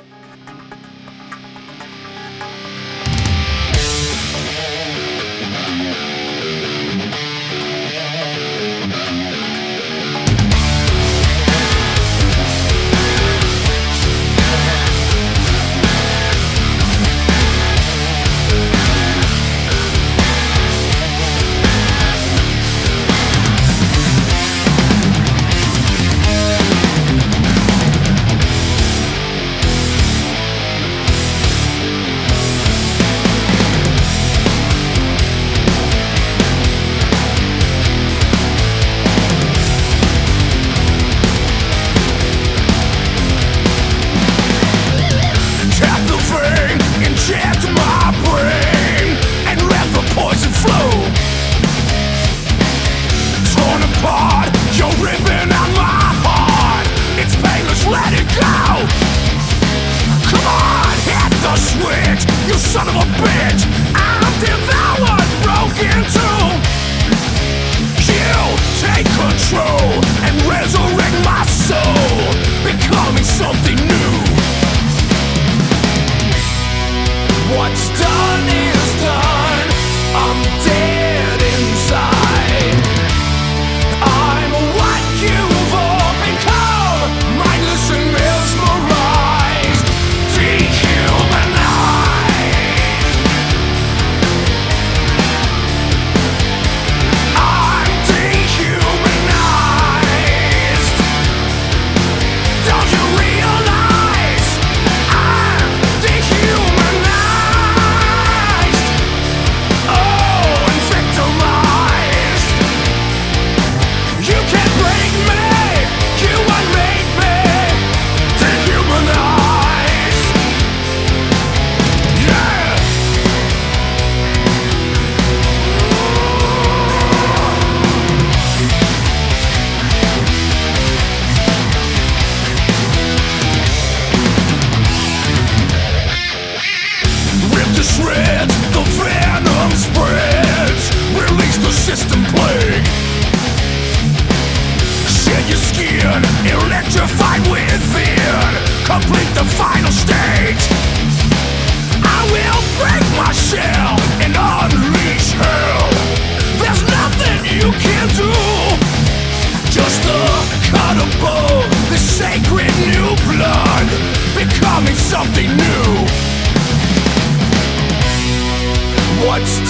You son of a bitch, I'm devoured, broken too. You take control and resurrect my soul, becoming something new. What's done is done, I'm dead inside. I'm what you've all become, mindless and mesmerized, dehumanized. Shreds, the venom spreads, release the system plague. Shed your skin, electrified within, complete the final stage. I will break my shell and unleash hell. There's nothing you can do, just the cut above, the sacred new blood, becoming something new. What's